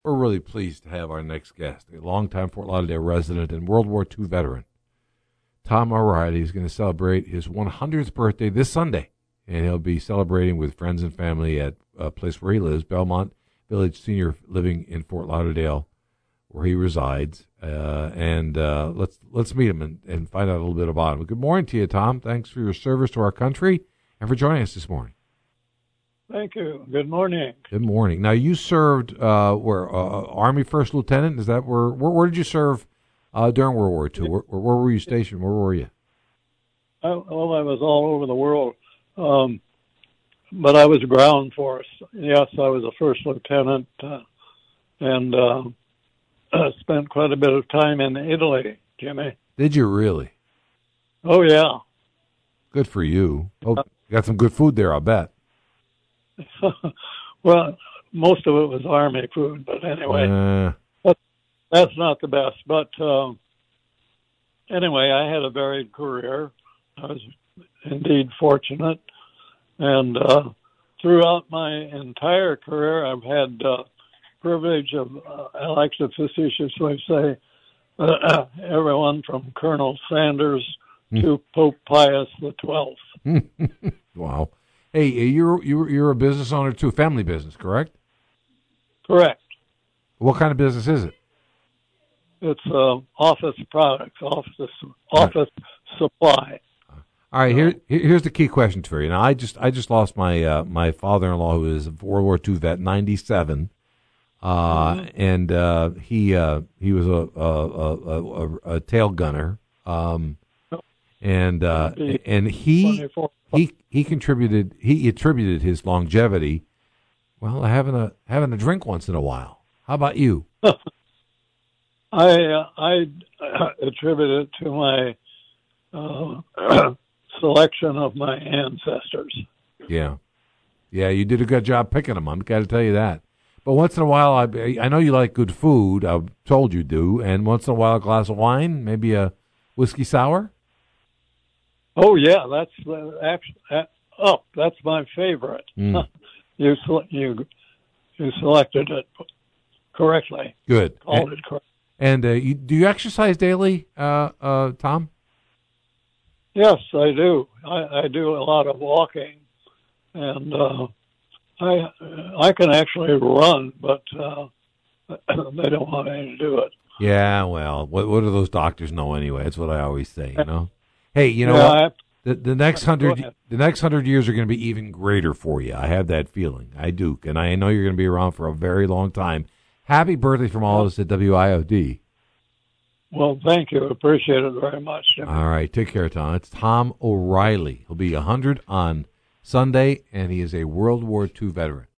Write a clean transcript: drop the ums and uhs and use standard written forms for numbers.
We're really pleased to have our next guest, a longtime Fort Lauderdale resident and World War II veteran. Tom O'Reilly is going to celebrate his 100th birthday this Sunday, and he'll be celebrating with friends and family at a place where he lives, Belmont Village Senior Living in Fort Lauderdale, where he resides. Let's meet him and find out a little bit about him. Good morning to you, Tom. Thanks for your service to our country and for joining us this morning. Thank you. Good morning. Good morning. Now, you served Army First Lieutenant. Is that where did you serve during World War II? Where were you stationed? Where were you? I was all over the world, but I was ground force. Yes, I was a first lieutenant and spent quite a bit of time in Italy, Jimmy. Did you really? Oh, yeah. Good for you. Oh, you got some good food there, I bet. Well, most of it was Army food, but anyway, that's not the best. But anyway, I had a varied career. I was indeed fortunate. And throughout my entire career, I've had privilege of, I like to facetiously say, everyone from Colonel Sanders to Pope Pius XII. Wow. Hey, you're a business owner too, family business, correct? Correct. What kind of business is it? It's office products, office supply. All right, here's the key question for you. Now, I just lost my my father-in-law, who is a World War II vet, 97, and he was a tail gunner, and he attributed his longevity, well, having a drink once in a while. How about you? I attribute it to my selection of my ancestors. Yeah, you did a good job picking them. I've got to tell you that. But once in a while, I know you like good food. I've told you do. And once in a while, a glass of wine, maybe a whiskey sour. Oh yeah, that's my favorite. You selected it correctly. Good. Called it correct. And do you exercise daily, Tom? Yes, I do. I do a lot of walking, and I can actually run, but they don't want me to do it. Yeah, well, what do those doctors know anyway? That's what I always say, you know. Hey, you know what? The next 100 years are going to be even greater for you. I have that feeling. I do, and I know you're going to be around for a very long time. Happy birthday from all of us at WIOD. Well, thank you. Appreciate it very much, Jim. All right, take care, Tom. It's Tom O'Reilly. He'll be 100 on Sunday, and he is a World War II veteran.